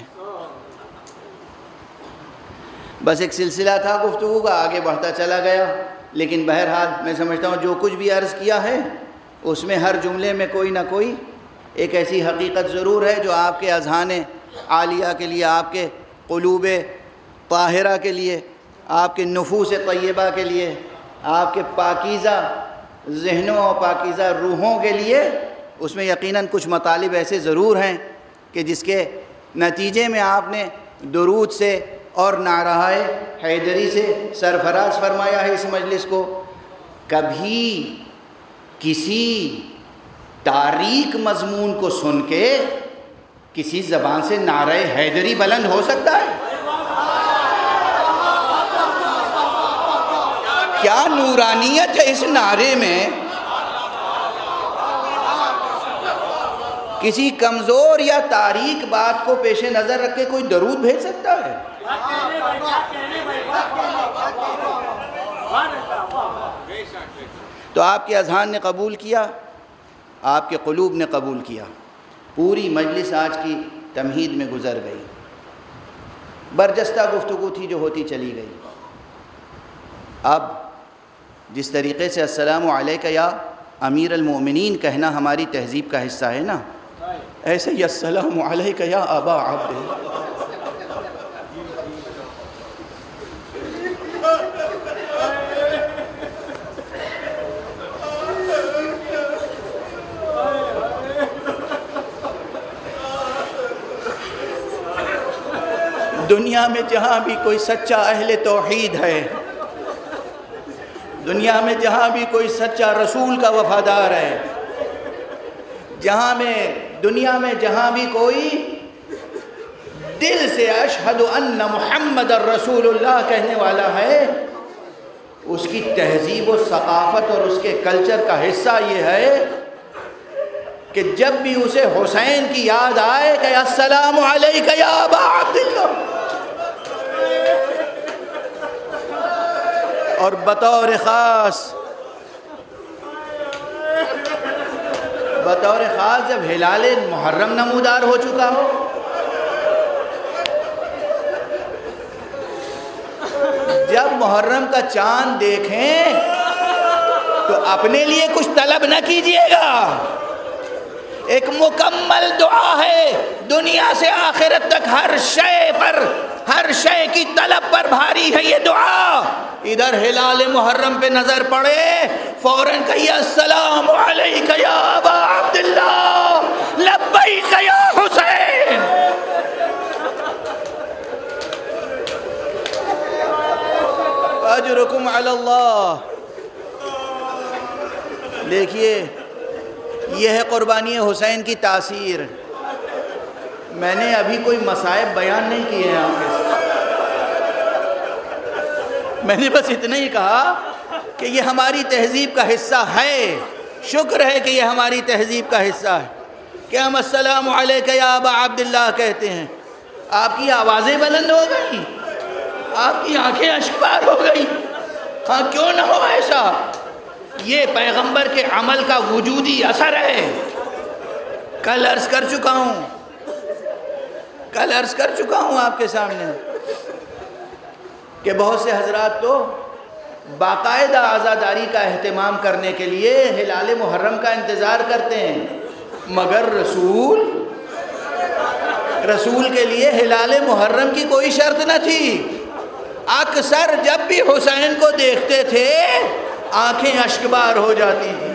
بس ایک سلسلہ تھا گفتگو کا، آگے بڑھتا چلا گیا۔ لیکن بہرحال میں سمجھتا ہوں جو کچھ بھی عرض کیا ہے اس میں ہر جملے میں کوئی نہ کوئی ایک ایسی حقیقت ضرور ہے جو آپ کے اذہان عالیہ کے لیے، آپ کے قلوب طاہرہ کے لیے، آپ کے نفوس طیبہ کے لیے، آپ کے پاکیزہ ذہنوں اور پاکیزہ روحوں کے لیے اس میں یقیناً کچھ مطالب ایسے ضرور ہیں کہ جس کے نتیجے میں آپ نے درود سے اور نعرہ حیدری سے سرفراز فرمایا ہے اس مجلس کو۔ کبھی کسی تاریک مضمون کو سن کے کسی زبان سے نعرہ حیدری بلند ہو سکتا ہے؟ کیا نورانیت ہے اس نعرے میں؟ کسی کمزور یا تاریک بات کو پیش نظر رکھ کے کوئی درود بھیج سکتا ہے؟ تو آپ کے اذہان نے قبول کیا، آپ کے قلوب نے قبول کیا، پوری مجلس آج کی تمہید میں گزر گئی، برجستہ گفتگو تھی جو ہوتی چلی گئی۔ اب جس طریقے سے السلام علیک یا امیر المؤمنین کہنا ہماری تہذیب کا حصہ ہے نا، ایسے ہی السلام علیک یا ابا عبد۔ دنیا میں جہاں بھی کوئی سچا اہل توحید ہے، دنیا میں جہاں بھی کوئی سچا رسول کا وفادار ہے، جہاں میں دنیا میں جہاں بھی کوئی دل سے اشہد ان محمد الرسول اللہ کہنے والا ہے، اس کی تہذیب و ثقافت اور اس کے کلچر کا حصہ یہ ہے کہ جب بھی اسے حسین کی یاد آئے کہ السلام علیک یا ابا عبداللہ، اور بطور خاص بطور خاص جب ہلال محرم نمودار ہو چکا ہو، جب محرم کا چاند دیکھیں تو اپنے لیے کچھ طلب نہ کیجئے گا، ایک مکمل دعا ہے، دنیا سے آخرت تک ہر شے پر، ہر شے کی طلب پر بھاری ہے یہ دعا۔ ادھر ہلال محرم پہ نظر پڑے فوراً کہیے السلام علیک یا ابا عبداللہ لبیک یا حسین۔ اجرکم علی اللہ۔ دیکھیے یہ ہے قربانی حسین کی تاثیر۔ میں نے ابھی کوئی مصائب بیان نہیں کیے ہیں آپ کے ساتھ، میں نے بس اتنا ہی کہا کہ یہ ہماری تہذیب کا حصہ ہے، شکر ہے کہ یہ ہماری تہذیب کا حصہ ہے۔ کہ ہم السلام علیک یا ابا عبداللہ کہتے ہیں، آپ کی آوازیں بلند ہو گئی، آپ کی آنکھیں اشکبار ہو گئی؟ ہاں کیوں نہ ہو ایسا؟ یہ پیغمبر کے عمل کا وجودی اثر ہے۔ کل عرض کر چکا ہوں کل عرض کر چکا ہوں آپ کے سامنے کہ بہت سے حضرات تو باقاعدہ عزاداری کا اہتمام کرنے کے لیے ہلال محرم کا انتظار کرتے ہیں، مگر رسول رسول کے لیے ہلال محرم کی کوئی شرط نہ تھی۔ اکثر جب بھی حسین کو دیکھتے تھے آنکھیں اشکبار ہو جاتی تھی۔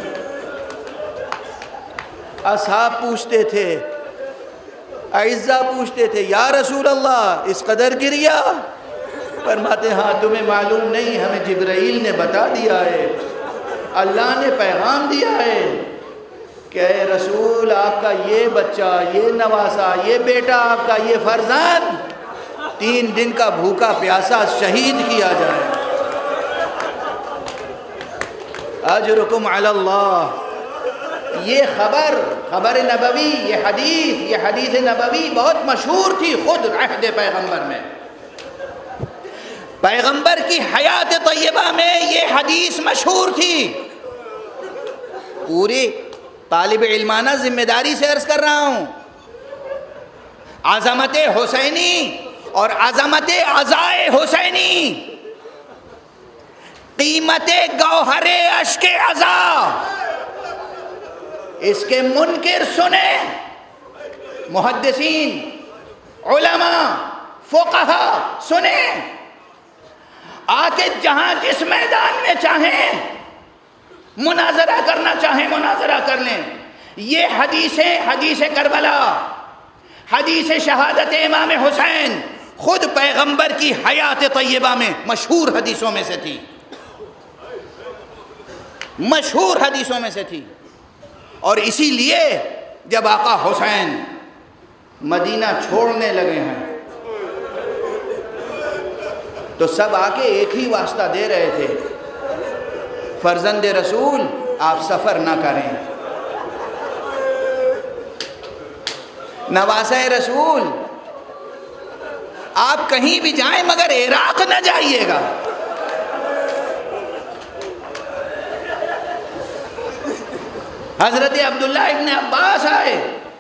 اصحاب پوچھتے تھے، اعزا پوچھتے تھے، یا رسول اللہ اس قدر گریا؟ فرماتے ہاں تمہیں معلوم نہیں، ہمیں جبرائیل نے بتا دیا ہے، اللہ نے پیغام دیا ہے کہ اے رسول آپ کا یہ بچہ، یہ نواسا، یہ بیٹا آپ کا، یہ فرزند تین دن کا بھوکا پیاسا شہید کیا جائے۔ اجرکم علی اللہ۔ یہ خبر خبر نبوی، یہ حدیث یہ حدیث نبوی بہت مشہور تھی خود عہد پیغمبر میں۔ پیغمبر کی حیات طیبہ میں یہ حدیث مشہور تھی۔ پوری طالب علمانہ ذمہ داری سے عرض کر رہا ہوں، عظمت حسینی اور عظمت عزائے حسینی، قیمت گوہر اشک عزا، اس کے منکر سنیں، محدثین، علماء، فقہا سنیں، آ کے جہاں جس میدان میں چاہیں مناظرہ کرنا چاہیں مناظرہ کر لیں۔ یہ حدیثیں حدیث کربلا، حدیث شہادت امام حسین خود پیغمبر کی حیات طیبہ میں مشہور حدیثوں میں سے تھی، مشہور حدیثوں میں سے تھی۔ اور اسی لیے جب آقا حسین مدینہ چھوڑنے لگے ہیں تو سب آ کے ایک ہی واسطہ دے رہے تھے، فرزند رسول آپ سفر نہ کریں، نواسہ رسول آپ کہیں بھی جائیں مگر عراق نہ جائیے گا۔ حضرت عبداللہ ابن عباس آئے،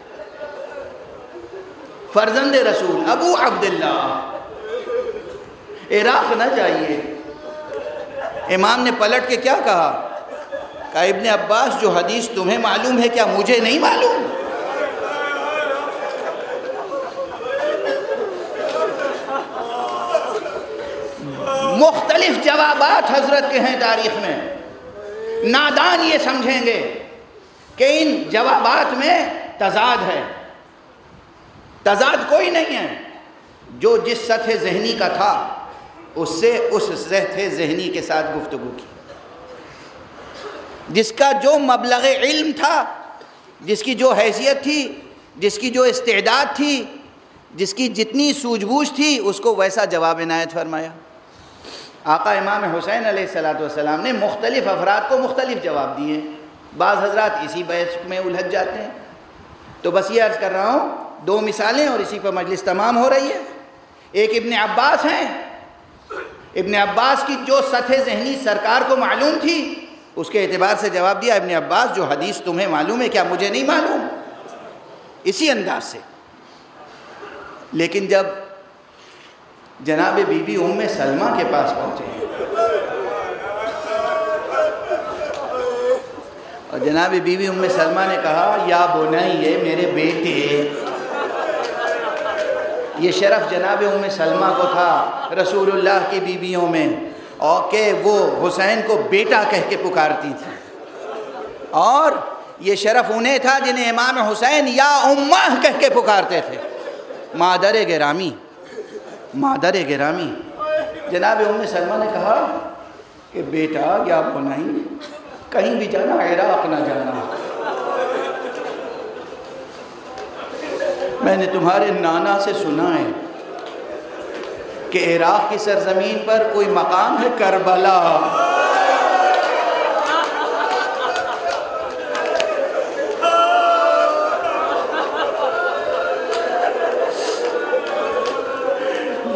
فرزند رسول ابو عبداللہ، عراق نہ جائیے۔ امام نے پلٹ کے کیا کہا؟ کہا ابن عباس جو حدیث تمہیں معلوم ہے کیا مجھے نہیں معلوم؟ مختلف جوابات حضرت کے ہیں تاریخ میں، نادان یہ سمجھیں گے کہ ان جوابات میں تضاد ہے۔ تضاد کوئی نہیں ہے، جو جس سطح ذہنی کا تھا اس سے اس سطح ذہنی کے ساتھ گفتگو کی، جس کا جو مبلغ علم تھا، جس کی جو حیثیت تھی، جس کی جو استعداد تھی، جس کی جتنی سوجھ بوجھ تھی، اس کو ویسا جواب عنایت فرمایا۔ آقا امام حسین علیہ الصلوۃ والسلام نے مختلف افراد کو مختلف جواب دیے، بعض حضرات اسی بحث میں الجھ جاتے ہیں۔ تو بس یہ عرض کر رہا ہوں، دو مثالیں اور اسی پر مجلس تمام ہو رہی ہے۔ ایک ابن عباس ہیں، ابن عباس کی جو سطح ذہنی سرکار کو معلوم تھی اس کے اعتبار سے جواب دیا، ابن عباس جو حدیث تمہیں معلوم ہے کیا مجھے نہیں معلوم، اسی انداز سے۔ لیکن جب جناب بی بی ام سلمہ کے پاس پہنچے اور جناب بی بی ام سلمہ نے کہا یا بنی میرے بیٹے، یہ شرف جناب ام سلمہ کو تھا رسول اللہ کی بیویوں میں، اور کہ وہ حسین کو بیٹا کہہ کے پکارتی تھی، اور یہ شرف انہیں تھا جنہیں امام حسین یا امہ کہہ کے پکارتے تھے، مادر گرامی، مادر گرامی۔ جناب ام سلمہ نے کہا کہ بیٹا یا بنائی کہیں بھی جانا، عراق نہ جانا، میں نے تمہارے نانا سے سنا ہے کہ عراق کی سرزمین پر کوئی مقام ہے کربلا،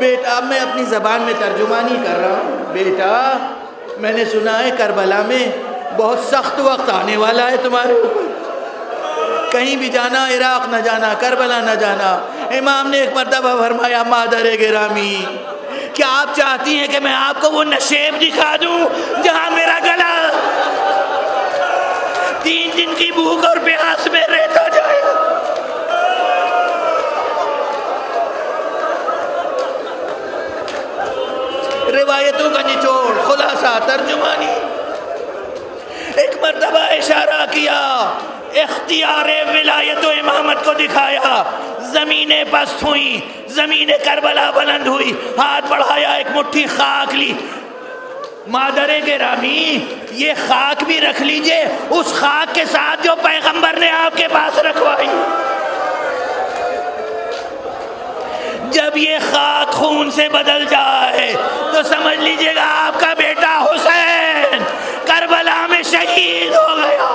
بیٹا، اب میں اپنی زبان میں ترجمانی کر رہا ہوں، بیٹا میں نے سنا ہے کربلا میں بہت سخت وقت آنے والا ہے تمہارے اوپر، کہیں بھی جانا، عراق نہ جانا، کربلا نہ جانا۔ امام نے ایک مرتبہ فرمایا مادر گرامی، کیا آپ چاہتی ہیں کہ میں آپ کو وہ نشیب دکھا دوں جہاں میرا گلا تین دن کی بھوک اور پیاس میں رہتا جائے؟ روایتوں کا نچوڑ، خلاصہ، ترجمانی۔ ایک مرتبہ اشارہ کیا، اختیار ولایت و امامت کو دکھایا، زمینیں پست ہوئیں، زمین کربلا بلند ہوئی، ہاتھ بڑھایا، ایک مٹھی خاک لی۔ مادر گرامی یہ خاک بھی رکھ لیجئے اس خاک کے ساتھ جو پیغمبر نے آپ کے پاس رکھوائی۔ جب یہ خاک خون سے بدل جائے تو سمجھ لیجئے گا آپ کا بیٹا حسین کربلا میں شہید ہو گیا۔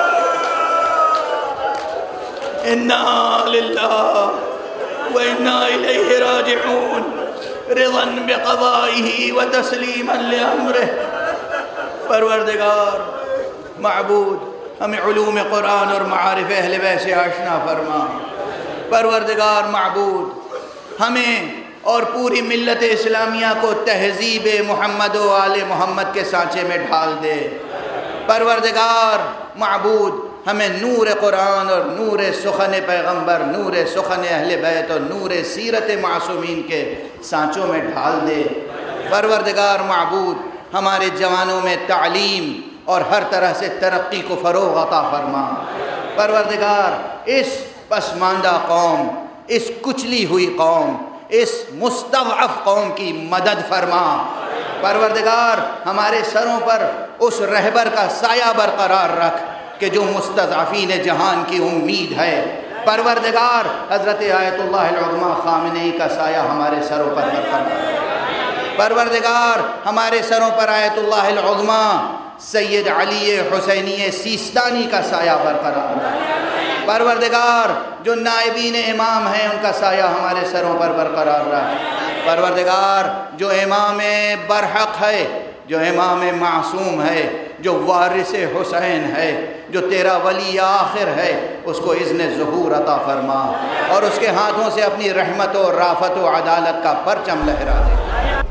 انا للہ و انا الیہ راجعون، رضا بقضائہ و تسلیما لامرہ۔ پروردگار معبود ہمیں علوم قرآن اور معارف اہل بیت سے آشنا فرما۔ پروردگار معبود ہمیں اور پوری ملت اسلامیہ کو تہذیب محمد و آل محمد کے سانچے میں ڈھال دے۔ پروردگار معبود ہمیں نور قرآن اور نور سخن پیغمبر، نور سخن اہل بیت اور نور سیرت معصومین کے سانچوں میں ڈھال دے۔ پروردگار معبود ہمارے جوانوں میں تعلیم اور ہر طرح سے ترقی کو فروغ عطا فرما۔ پروردگار اس پسماندہ قوم، اس کچلی ہوئی قوم، اس مستضعف قوم کی مدد فرما۔ پروردگار ہمارے سروں پر اس رہبر کا سایہ برقرار رکھ کہ جو مستضعفین جہان کی امید ہے۔ پروردگار حضرت آیت اللہ العظمیٰ خامنئی کا سایہ ہمارے سروں پر برقرار رکھ۔ پروردگار ہمارے سروں پر آیت اللہ العظمیٰ سید علی حسینی سیستانی کا سایہ برقرار رکھ۔ پروردگار جو نائبین امام ہیں ان کا سایہ ہمارے سروں پر برقرار رکھ۔ پروردگار جو امام برحق ہے، جو امام معصوم ہے، جو وارث حسین ہے، جو تیرا ولی آخر ہے، اس کو اذن ظہور عطا فرما اور اس کے ہاتھوں سے اپنی رحمت و رافت و عدالت کا پرچم لہرا دے۔